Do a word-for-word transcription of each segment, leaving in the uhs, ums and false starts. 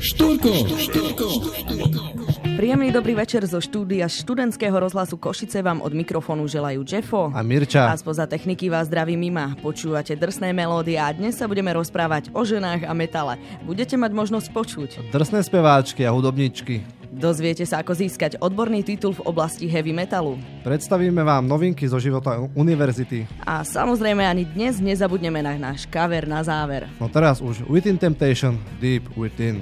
Štúrko, štúrko. Príjemný dobrý večer zo štúdia študentského rozhlasu Košice vám od mikrofónu želajú Jeffo a Mirča. A spoza techniky vás zdraví Mima. Počúvate drsné melódie a dnes sa budeme rozprávať o ženách a metale. Budete mať možnosť počuť drsné speváčky a hudobničky. Dozviete sa, ako získať odborný titul v oblasti heavy metalu. Predstavíme vám novinky zo života univerzity. A samozrejme ani dnes nezabudneme na náš cover na záver. No teraz už Within Temptation, Deep Within.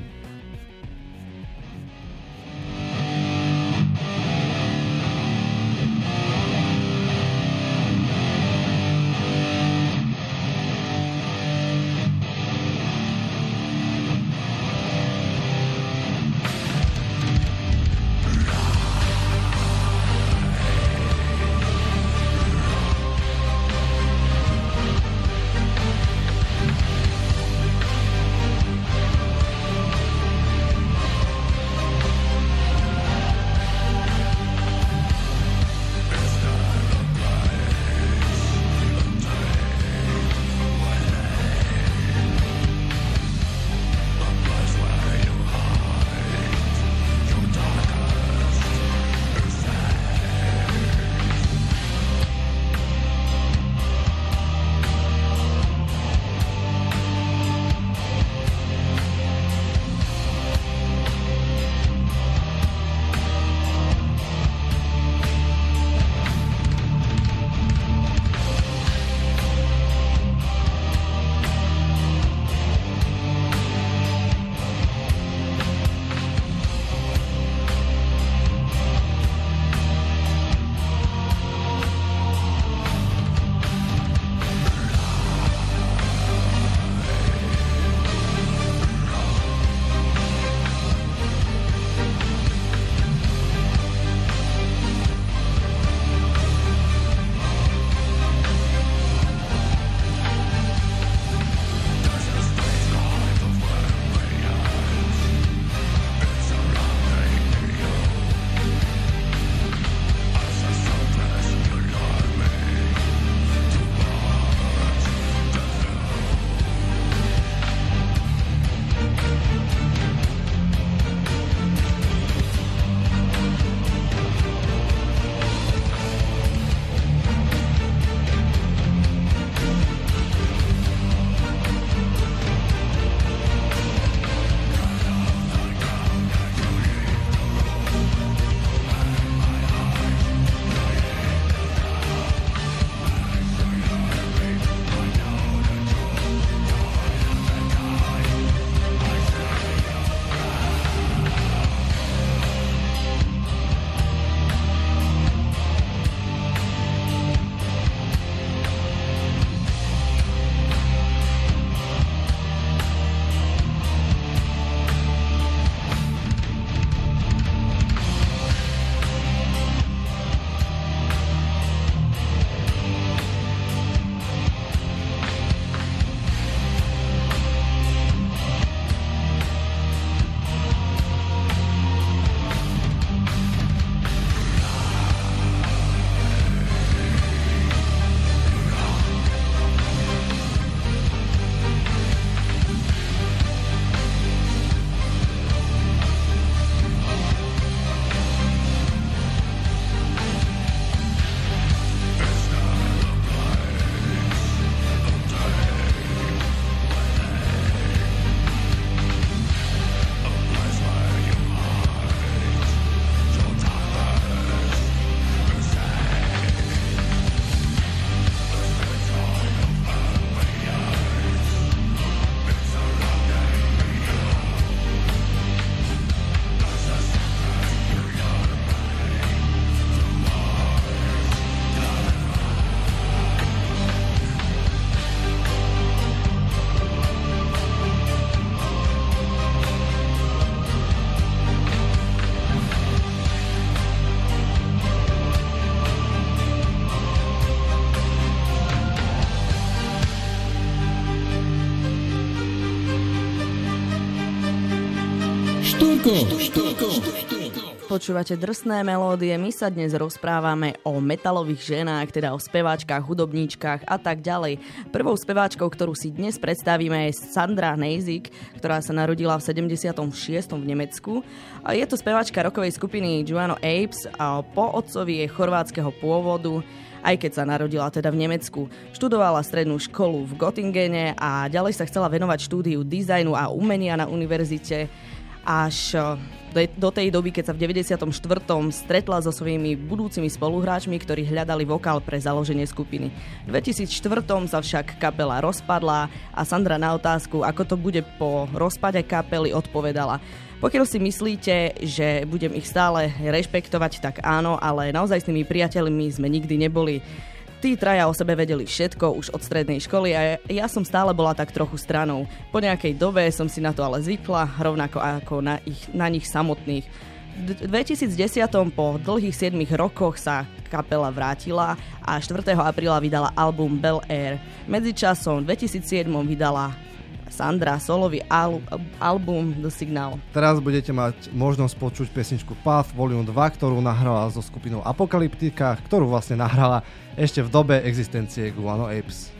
Štúrko, štúrko, štúrko. Počúvate drsné melódie, my sa dnes rozprávame o metalových ženách, teda o speváčkach, hudobníčkach a tak ďalej. Prvou speváčkou, ktorú si dnes predstavíme, je Sandra Neisig, ktorá sa narodila v sedemdesiatom šiestom v Nemecku. A je to speváčka rockovej skupiny Juano Apes a po otcovi je chorvátskeho pôvodu, aj keď sa narodila teda v Nemecku. Študovala strednú školu v Göttingene a ďalej sa chcela venovať štúdiu dizajnu a umenia na univerzite, až do tej doby, keď sa v deväťdesiatom štvrtom stretla so svojimi budúcimi spoluhráčmi, ktorí hľadali vokál pre založenie skupiny. V dvetisícštyri sa však kapela rozpadla a Sandra na otázku, ako to bude po rozpade kapely, odpovedala: pokiaľ si myslíte, že budem ich stále rešpektovať, tak áno, ale naozaj s tými priateľmi sme nikdy neboli. Tí traja o sebe vedeli všetko už od strednej školy a ja som stále bola tak trochu stranou. Po nejakej dobe som si na to ale zvykla, rovnako ako na, ich, na nich samotných. V dvetisícdesať po dlhých siedmich rokoch sa kapela vrátila a štvrtého apríla vydala album Bel Air. Medzičasom v dvetisícsedem vydala Sandra solový al- album The Signal. Teraz budete mať možnosť počuť pesničku Path Volume dva, ktorú nahrala so skupinou Apocalyptica, ktorú vlastne nahrala ešte v dobe existencie Guano Apes.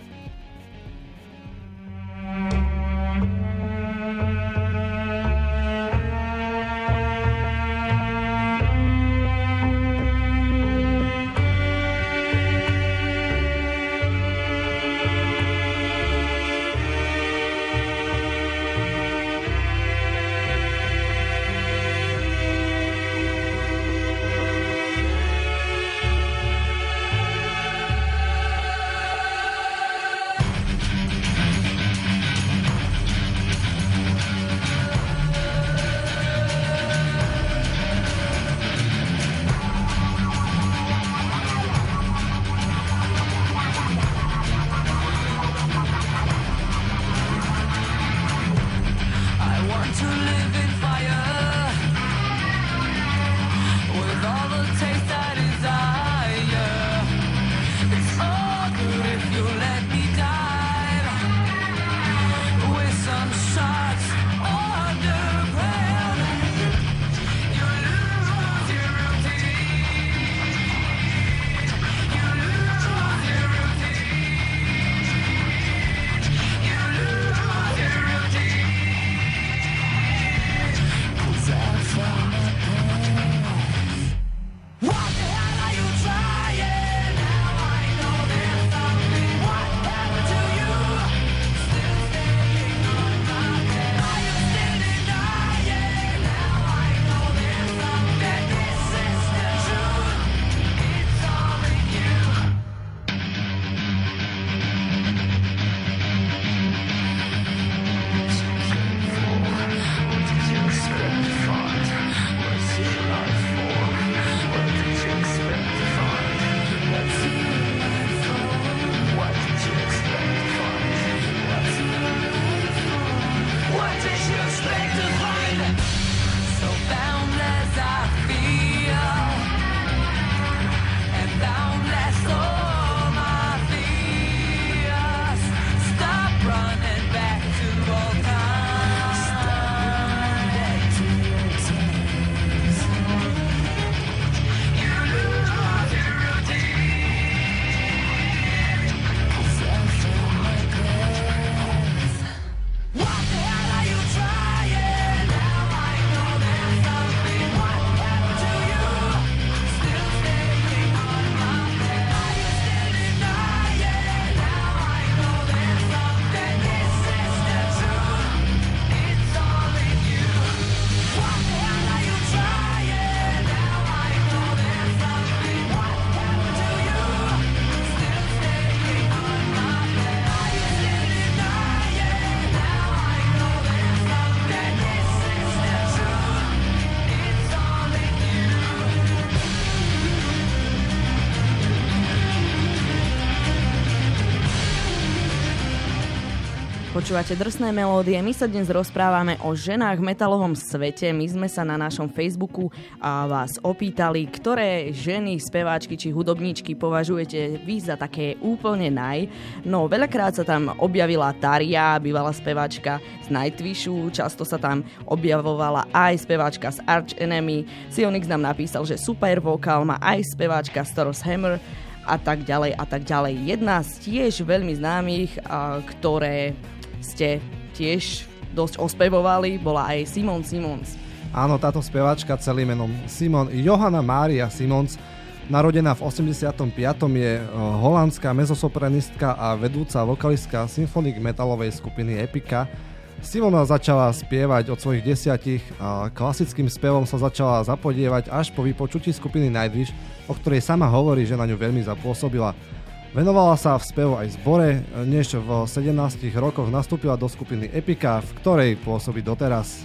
Počúvate Drsné melódie, my sa dnes rozprávame o ženách v metalovom svete. My sme sa na našom Facebooku a vás opýtali, ktoré ženy, speváčky či hudobníčky považujete vy za také úplne naj. No veľakrát sa tam objavila Taria, bývalá speváčka z Nightwishu, často sa tam objavovala aj speváčka z Arch Enemy. Sionix nám napísal, že super vokál má aj speváčka z Thor's Hammer a tak ďalej a tak ďalej. Jedna z tiež veľmi známych, a, ktoré ste tiež dosť ospevovali, bola aj Simone Simons. Áno, táto speváčka celým menom Simon Johanna Mária Simons, narodená v osemdesiatom piatom je holandská mezosopranistka a vedúca vokalistka symfonik metalovej skupiny Epica. Simona začala spievať od svojich desiatich a klasickým spevom sa začala zapodievať až po vypočutí skupiny Nightwish, o ktorej sama hovorí, že na ňu veľmi zapôsobila. Venovala sa v spevu aj zbore, než v sedemnástich rokoch nastúpila do skupiny Epica, v ktorej pôsobí doteraz.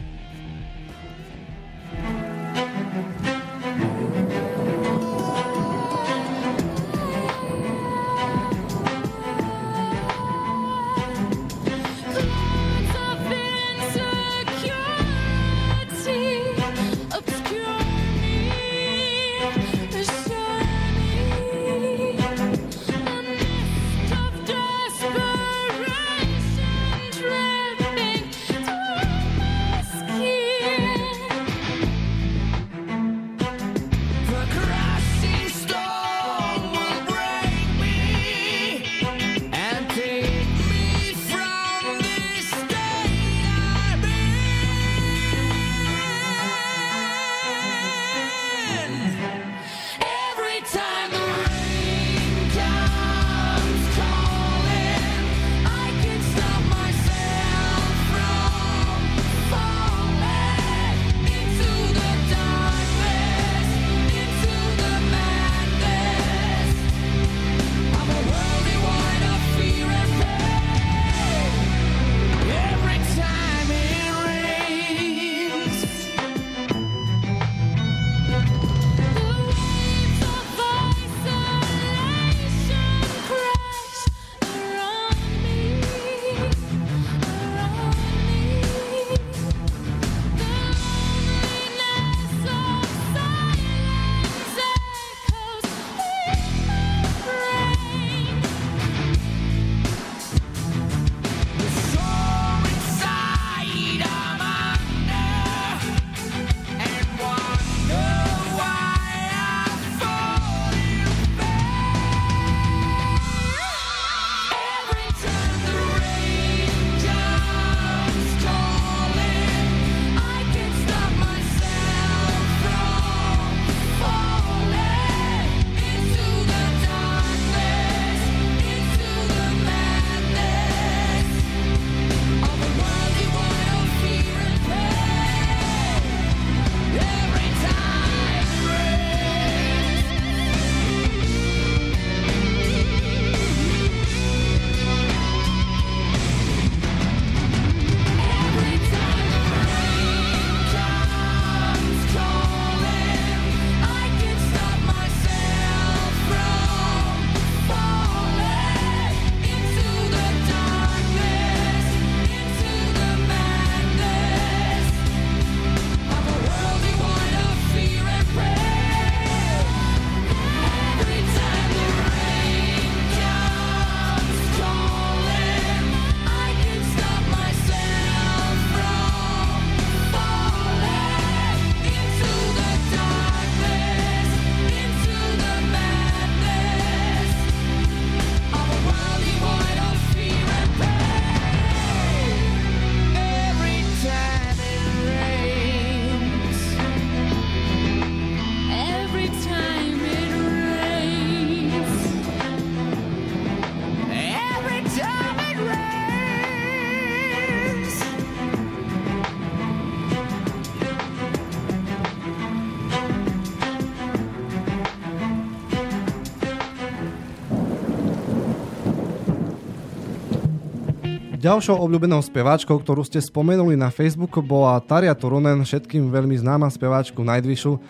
Ďalšou obľúbenou speváčkou, ktorú ste spomenuli na Facebooku, bola Tarja Turunen, všetkým veľmi známa speváčku Nightwishu.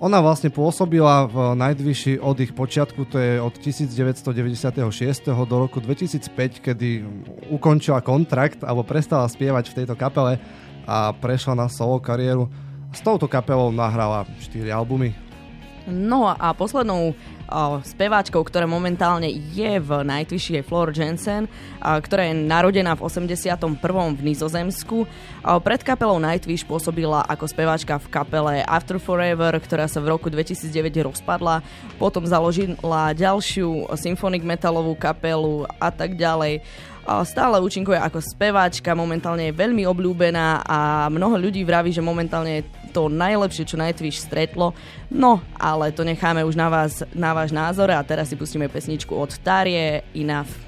Ona vlastne pôsobila v Nightwishi od ich počiatku, to je od devätnásťstodeväťdesiatšesť do roku dvetisícpäť, kedy ukončila kontrakt alebo prestala spievať v tejto kapele a prešla na solo kariéru. S touto kapelou nahrala štyri albumy. No a poslednou uh, speváčkou, ktorá momentálne je v Nightwishi, je Floor Jansen, uh, ktorá je narodená v osemdesiatom prvom v Nizozemsku. Uh, pred kapelou Nightwish pôsobila ako speváčka v kapele After Forever, ktorá sa v roku dvetisícdeväť rozpadla. Potom založila ďalšiu symphonic metalovú kapelu a tak ďalej. Stále účinkuje ako speváčka, momentálne je veľmi obľúbená a mnoho ľudí vraví, že momentálne je to najlepšie, čo Nightwish stretlo. No, ale to necháme už na vás, na váš názor a teraz si pustíme pesničku od Tárie, Enough.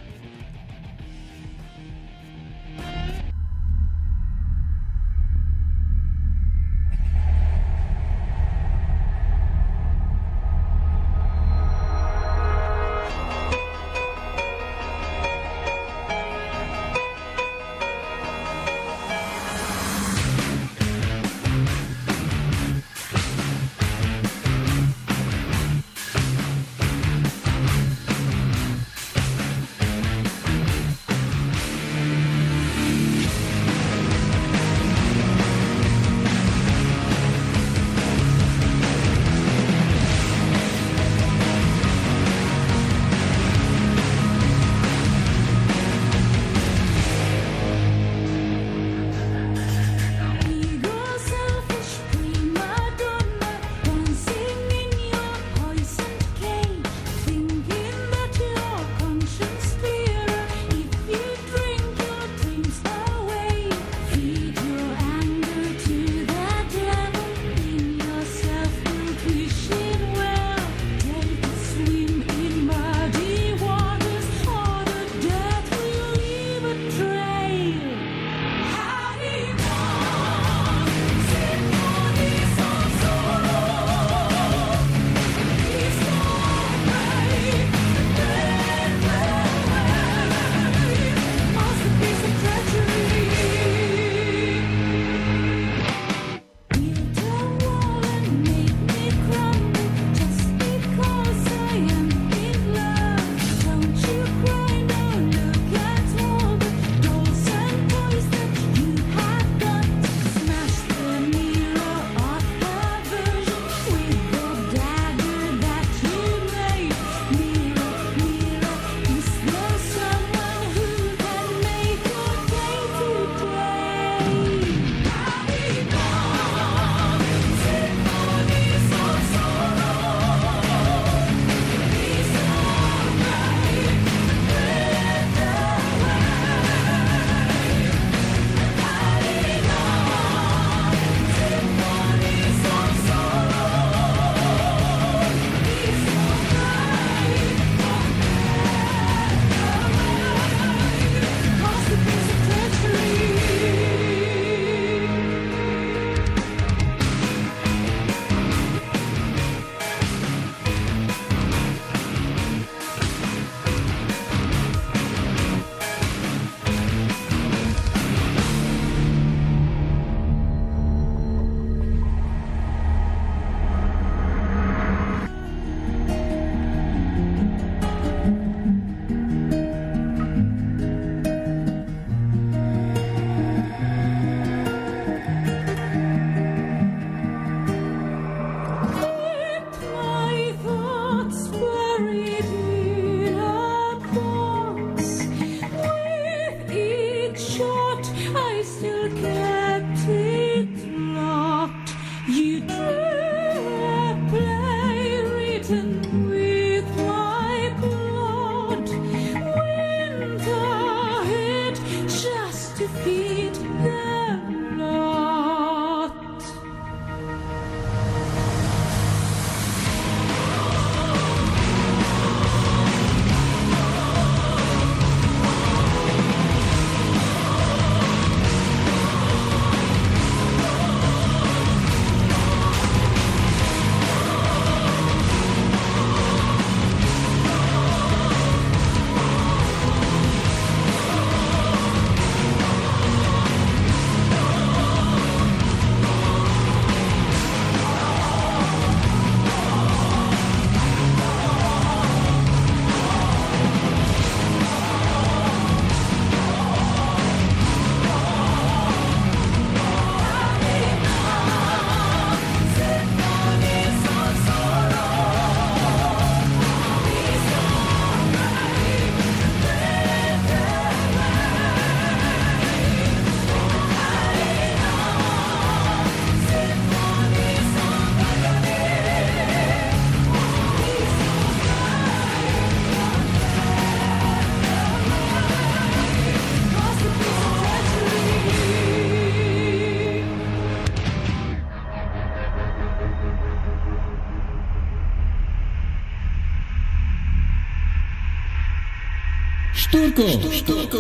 Štúrko. Štúrko.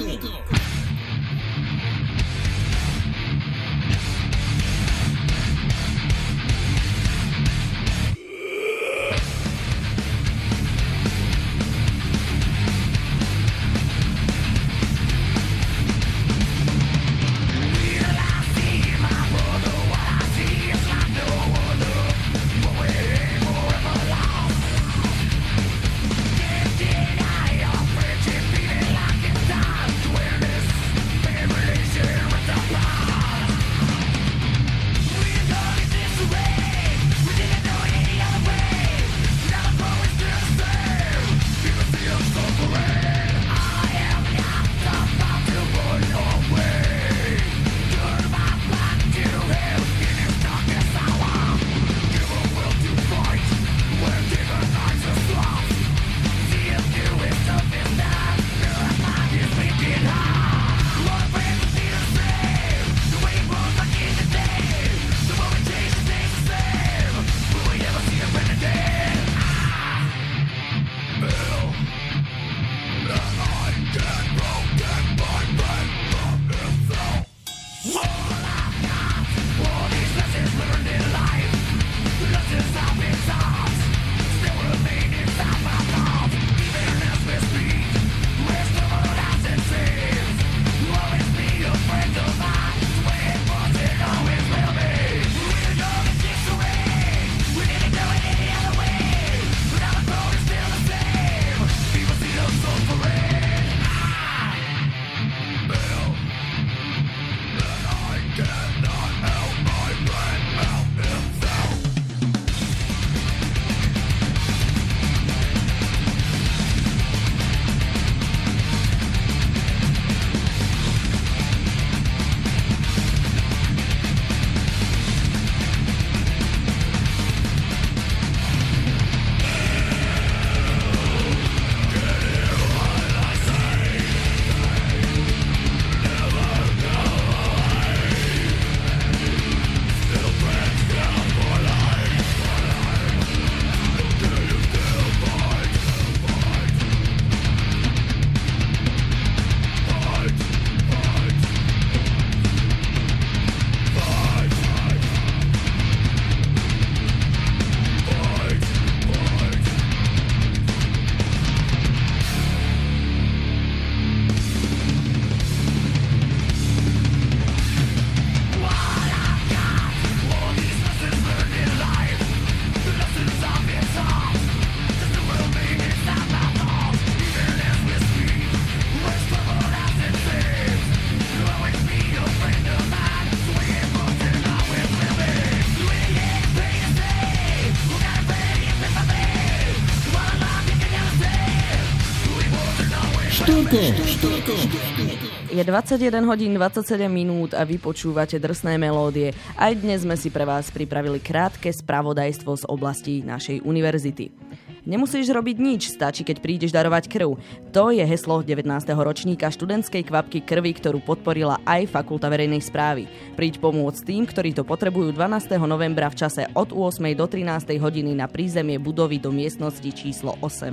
Je dvadsaťjeden hodín dvadsaťsedem minút a vy počúvate Drsné melódie. Aj dnes sme si pre vás pripravili krátke spravodajstvo z oblasti našej univerzity. Nemusíš robiť nič, stačí, keď prídeš darovať krv. To je heslo devätnásteho ročníka študentskej kvapky krvi, ktorú podporila aj Fakulta verejnej správy. Príď pomôcť tým, ktorí to potrebujú dvanásteho novembra v čase od ôsmej do trinástej hodiny na prízemie budovy do miestnosti číslo osem.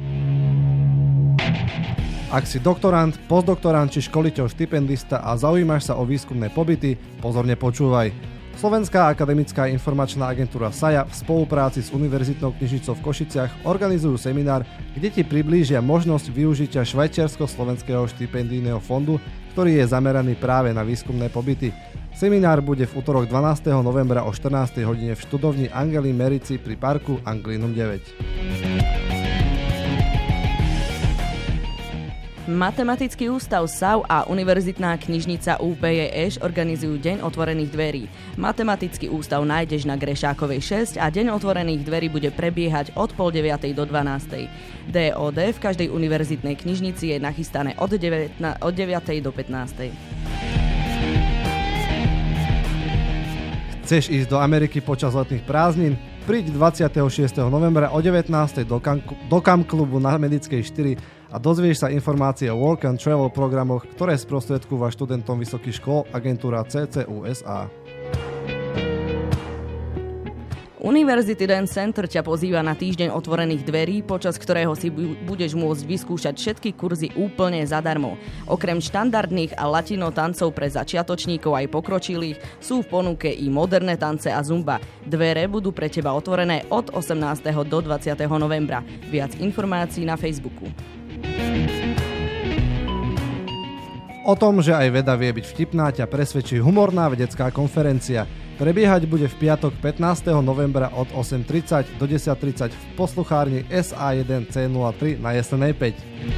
Ak si doktorant, postdoktorant či školiteľ štipendista a zaujímaš sa o výskumné pobyty, pozorne počúvaj. Slovenská akademická informačná agentúra SAJA v spolupráci s Univerzitnou knižnicou v Košiciach organizujú seminár, kde ti priblížia možnosť využitia švajčiarsko-slovenského štipendijného fondu, ktorý je zameraný práve na výskumné pobyty. Seminár bude v utorok dvanásteho novembra o štrnástej hodine v študovni Angely Merici pri parku Anglinum deväť. Matematický ústav es á ú a Univerzitná knižnica ú pé jé eš organizujú Deň otvorených dverí. Matematický ústav nájdeš na Grešákovej šesť a Deň otvorených dverí bude prebiehať od pol deviatej do dvanástej. dé ó dé v každej univerzitnej knižnici je nachystané od, devätna- od deviatej do pätnástej. Chceš ísť do Ameriky počas letných prázdnin? Príď dvadsiateho šiesteho novembra o devätnástej do, kam- do Kam klubu na Medickej štyri a dozvieš sa informácie o Work and Travel programoch, ktoré sprostredkúva študentom vysokých škôl agentúra cé cé ú es á. University Dance Center ťa pozýva na týždeň otvorených dverí, počas ktorého si budeš môcť vyskúšať všetky kurzy úplne zadarmo. Okrem štandardných a latino tancov pre začiatočníkov aj pokročilých sú v ponuke i moderné tance a zumba. Dvere budú pre teba otvorené od osemnásteho do dvadsiateho novembra. Viac informácií na Facebooku. O tom, že aj veda vie byť vtipná, ťa presvedčí humorná vedecká konferencia. Prebiehať bude v piatok pätnásteho novembra od osem tridsať do desať tridsať v posluchárni es á jeden cé nula tri na Jesenej päť.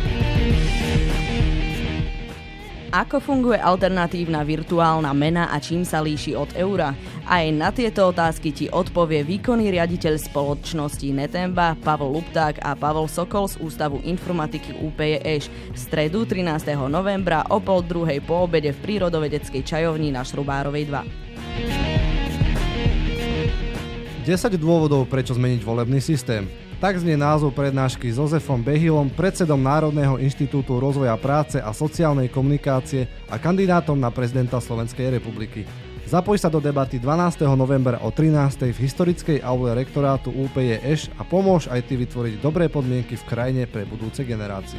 Ako funguje alternatívna virtuálna mena a čím sa líši od eura? Aj na tieto otázky ti odpovie výkonný riaditeľ spoločnosti Netemba Pavol Lupták a Pavol Sokol z Ústavu informatiky ú pé jé eš v stredu trinásteho novembra o pol druhej po obede v prírodovedeckej čajovni na Šrubárovej dva. desať dôvodov, prečo zmeniť volebný systém. Tak znie názov prednášky s Jozefom Behilom, predsedom Národného inštitútu rozvoja práce a sociálnej komunikácie a kandidátom na prezidenta Slovenskej republiky. Zapoj sa do debaty dvanásteho novembra o trinástej v historickej aule rektorátu ú pé jé eš a pomôž aj ty vytvoriť dobré podmienky v krajine pre budúce generácie.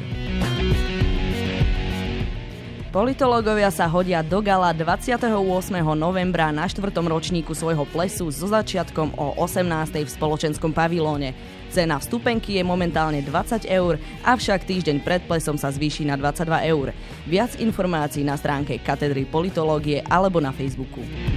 Politológovia sa hodia do gala dvadsiateho ôsmeho novembra na štvrtom ročníku svojho plesu so začiatkom o osemnástej v spoločenskom pavilóne. Cena vstupenky je momentálne dvadsať eur, avšak týždeň pred plesom sa zvýši na dvadsaťdva eur. Viac informácií na stránke katedry politológie alebo na Facebooku.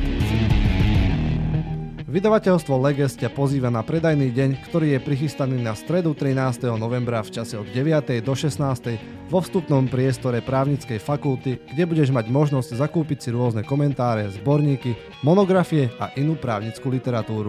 Vydavateľstvo Leges ťa pozýva na predajný deň, ktorý je prichystaný na stredu trinásteho novembra v čase od deviatej do šestnástej vo vstupnom priestore právnickej fakulty, kde budeš mať možnosť zakúpiť si rôzne komentáre, zborníky, monografie a inú právnickú literatúru.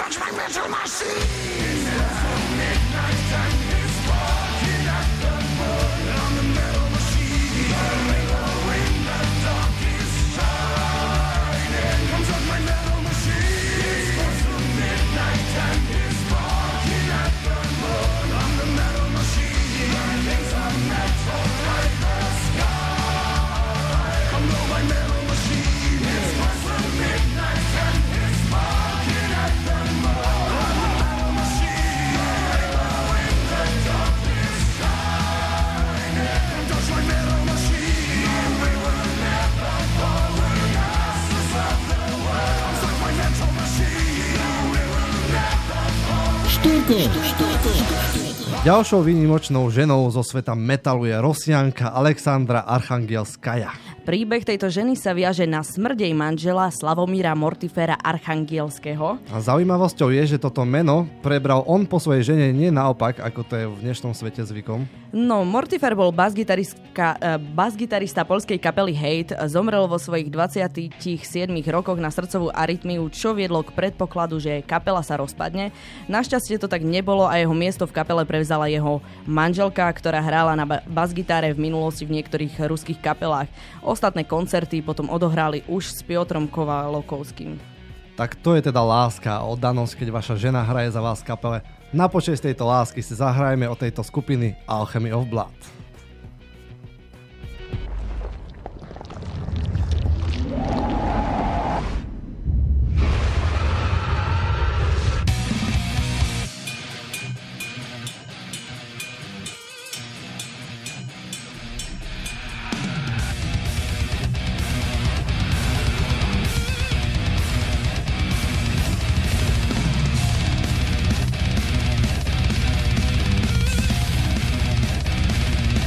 touch my metal machine. Midnight and it's barking at the moon. I'm the metal machine. The rainbow in the dark is shining. Comes on my metal machine. It's close to midnight and it's barking at the moon. I'm the metal machine. Burning some metal like the sky. Come blow my metal machine. It's close to midnight and it's barking at the moon. I'm the metal machine. The rainbow in the dark is shining. Come touch my metal machine. We will never fall. We're masters of the world. Come touch my metal machine. We will never fall. Štúrko, štúrko. Ďalšou výnimočnou ženou zo sveta metalu je Rosianka Alexandra Archangelskaja. Príbeh tejto ženy sa viaže na smrť jej manžela Slavomíra Mortifera Archangelského. A zaujímavosťou je, že toto meno prebral on po svojej žene, nie naopak, ako to je v dnešnom svete zvykom. No, Mortifer bol basgitarista, basgitarista poľskej kapely Hate, zomrel vo svojich dvadsiatich siedmich rokoch na srdcovú arytmiu, čo viedlo k predpokladu, že kapela sa rozpadne. Našťastie to tak nebolo a jeho miesto v kapele prevzala jeho manželka, ktorá hrála na basgitáre v minulosti v niektorých ruských kapelách. Ostatné koncerty potom odohrali už s Piotrom Kovalokovským. Tak to je teda láska a oddanosť, keď vaša žena hraje za vás v kapele. Na počesť tejto lásky si zahrajme od tejto skupiny Alchemy of Blood. We'll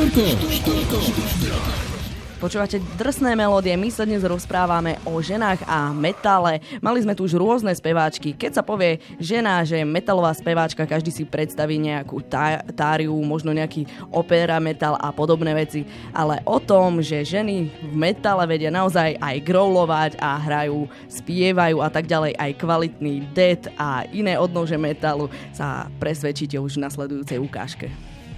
Štúrko, štúrko. Počúvate drsné melódie, my sa dnes rozprávame o ženách a metále. Mali sme tu už rôzne speváčky. Keď sa povie žena, že je metalová speváčka, každý si predstaví nejakú tá, táriu, možno nejaký opera, metal a podobné veci. Ale o tom, že ženy v metále vedia naozaj aj growlovať a hrajú, spievajú a tak ďalej, aj kvalitný death a iné odnože metalu, sa presvedčíte už v nasledujúcej ukážke.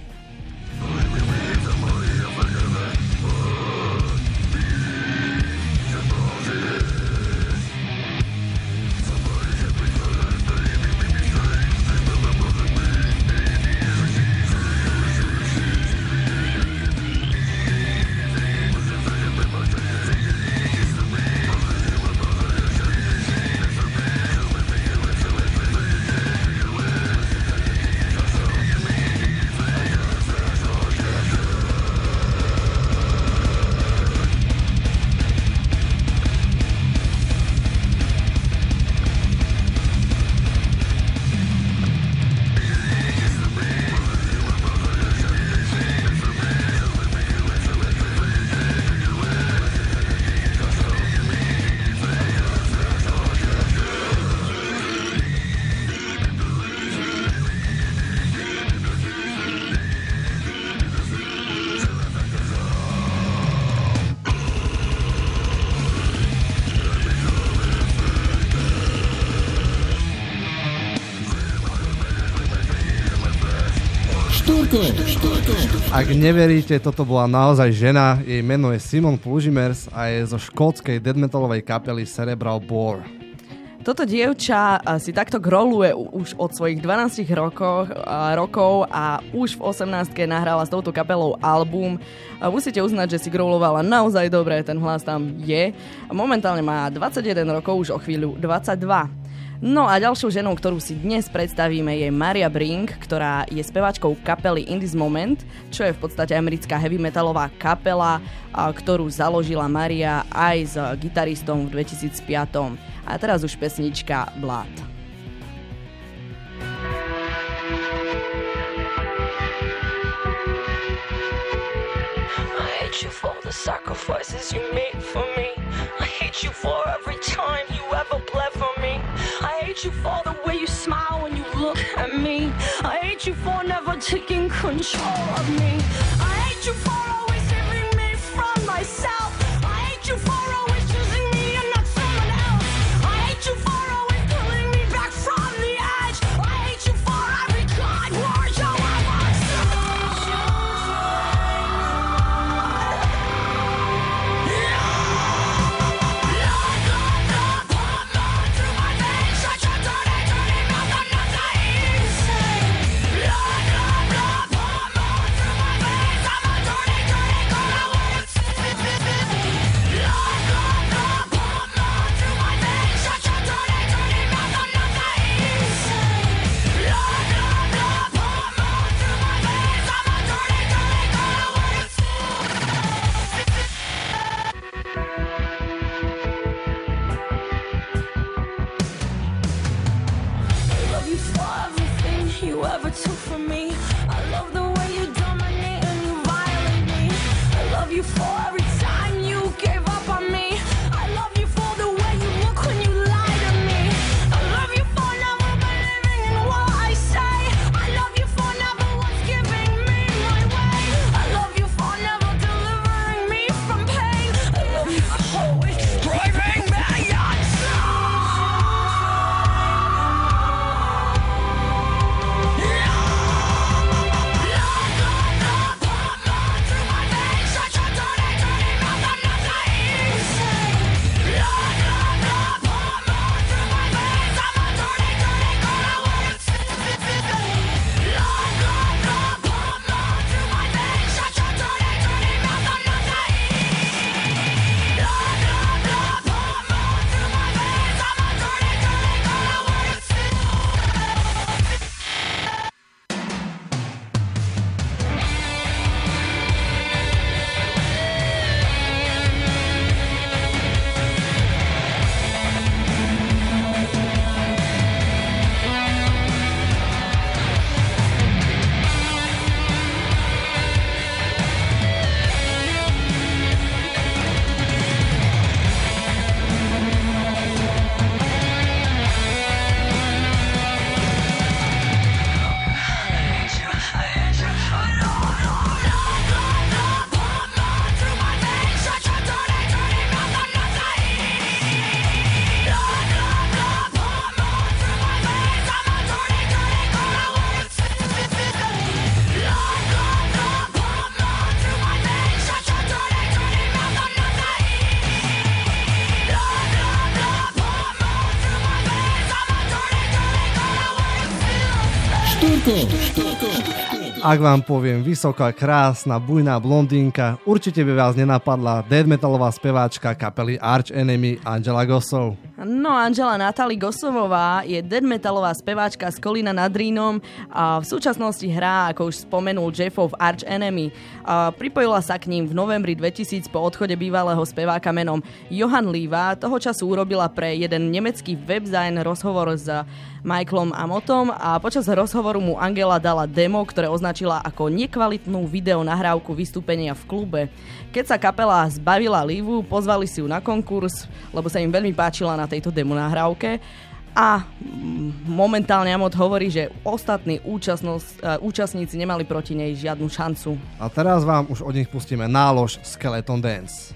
Ak neveríte, toto bola naozaj žena, jej meno je Simone Plujimers a je zo škótskej death metalovej kapely Cerebral Bore. Toto dievča si takto groluje už od svojich dvanástich rokov, rokov a už v osemnástke nahrála s touto kapelou album. Musíte uznať, že si grolovala naozaj dobre, ten hlas tam je. Momentálne má dvadsaťjeden rokov, už o chvíľu dvadsaťdva. No a ďalšou ženou, ktorú si dnes predstavíme, je Maria Brink, ktorá je speváčkou kapely In This Moment, čo je v podstate americká heavy metalová kapela, ktorú založila Maria aj s gitaristom v dvetisícpäť. A teraz už pesnička Blood. I hate you for the sacrifices you made for me. I hate you for every time you ever bled for me. I hate you for the way you smile when you look at me. I hate you for never taking control of me. I hate you for always saving me from myself. I hate you for always choosing me and not someone else. I hate you for always pulling me back from the edge. I hate you for every kind word you ever said. You ever took from me. I love the way you dominate and you violate me. I love you for every time you gave up on me. I love you for the way you look when you lie to me. I love you for never believing in what I say. I love you for never once giving me my way. I love you for never delivering me from pain. I love you for always driving me insane. Yeah! Štúrko. Ak vám poviem vysoká, krásna, bujná blondínka, určite by vás nenapadla death metalová speváčka kapely Arch Enemy Angela Gossov. No, Angela Natalie Gossovová je death metalová speváčka z Kolína nad Rýnom a v súčasnosti hrá, ako už spomenul Jeffov Arch Enemy. A pripojila sa k ním v novembri dvetisíc po odchode bývalého speváka menom Johan Líva. Toho času urobila pre jeden nemecký webzine rozhovor s Michaelom Amotom a počas rozhovoru mu Angela dala demo, ktoré označila ako nekvalitnú video nahrávku vystúpenia v klube. Keď sa kapela zbavila Lívu, pozvali si ju na konkurs, lebo sa im veľmi páčila na tejto demo nahrávke a momentálne Amot hovorí, že ostatní účastníci nemali proti nej žiadnu šancu. A teraz vám už od nich pustíme nálož Skeleton Dance.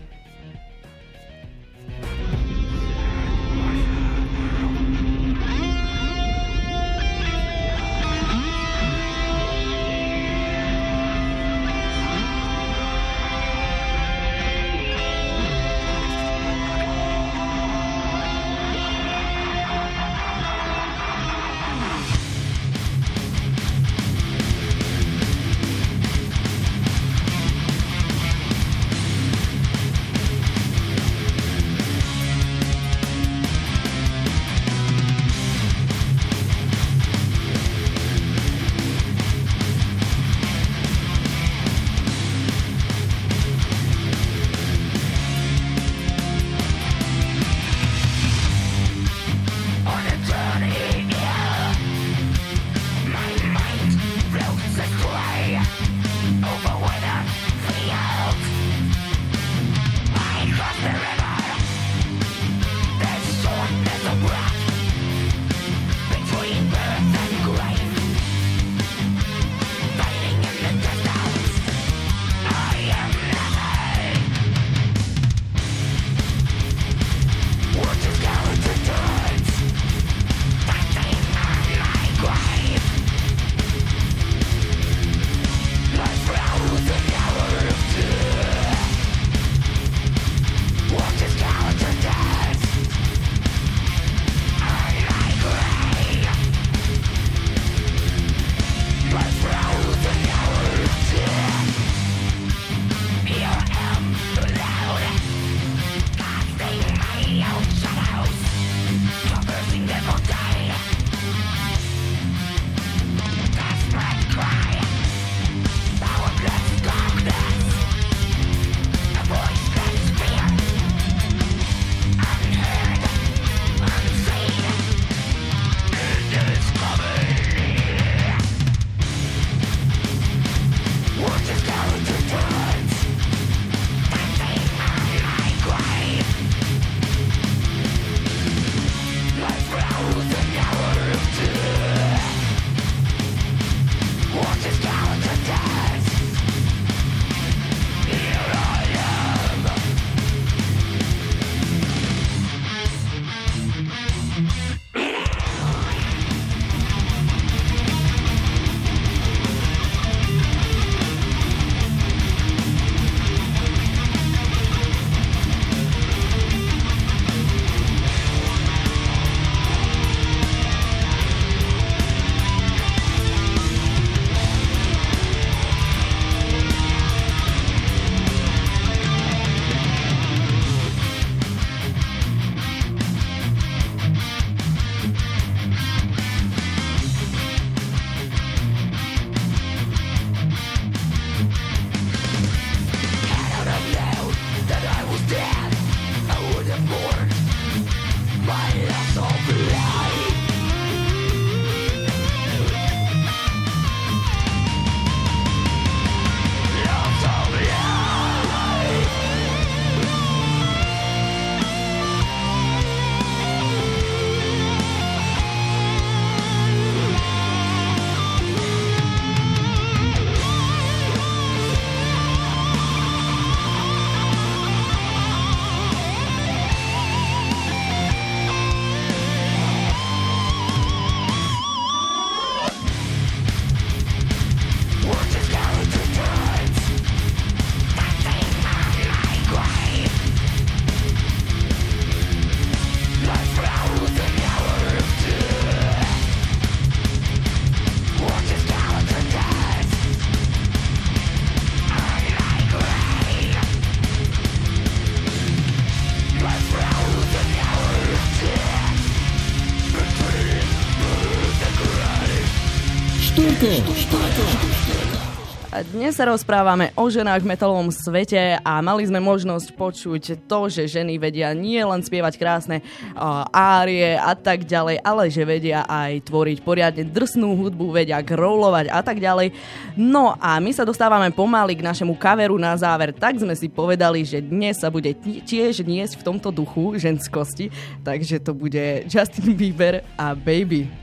A dnes sa rozprávame o ženách v metalovom svete a mali sme možnosť počuť to, že ženy vedia nie len spievať krásne uh, árie a tak ďalej, ale že vedia aj tvoriť poriadne drsnú hudbu, vedia growlovať a tak ďalej. No a my sa dostávame pomaly k našemu kaveru na záver, tak sme si povedali, že dnes sa bude tiež niesť v tomto duchu ženskosti, takže to bude Justin Bieber a Baby.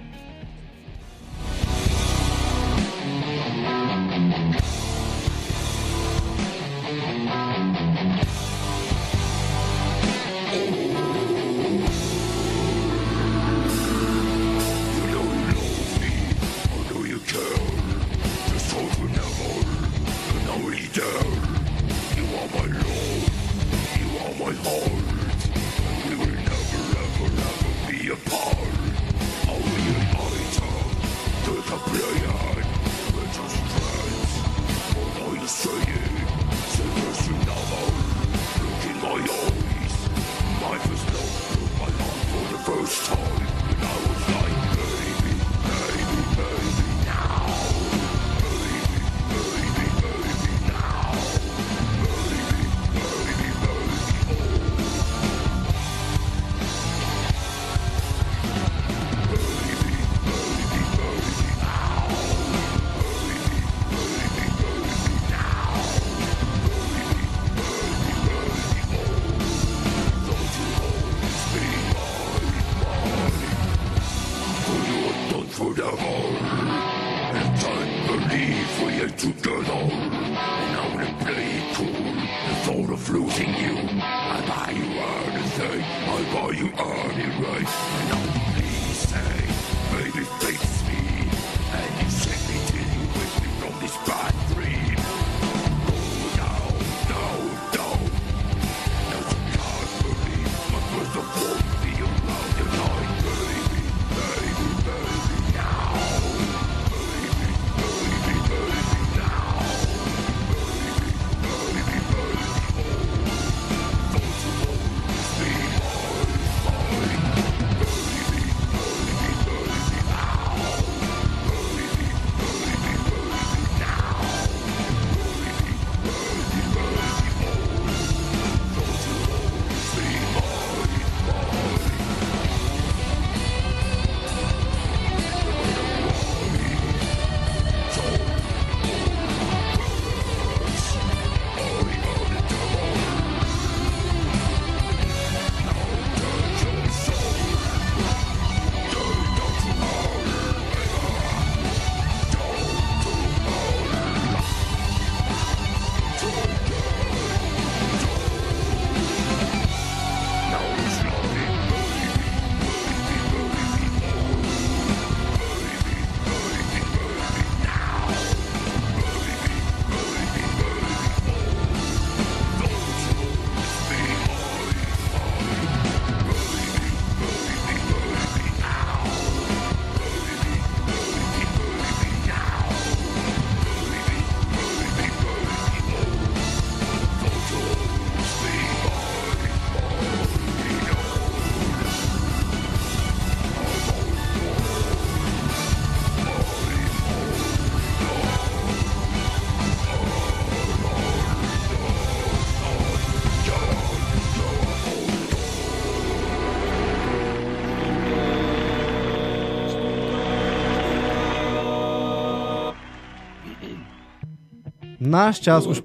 Náš čas už...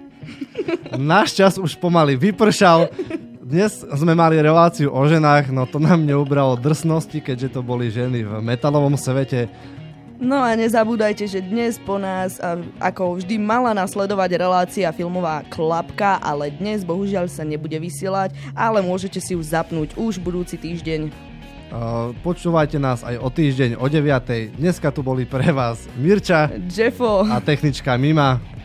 Náš čas už pomaly vypršal. Dnes sme mali reláciu o ženách, no to nám neubralo drsnosti, keďže to boli ženy v metalovom svete. No a nezabúdajte, že dnes po nás, ako vždy, mala nasledovať relácia filmová Klapka, ale dnes bohužiaľ sa nebude vysielať, ale môžete si ju zapnúť už budúci týždeň. Uh, počúvajte nás aj o týždeň o deviatej. Dneska tu boli pre vás Mirča, Jeffo a technička Mima.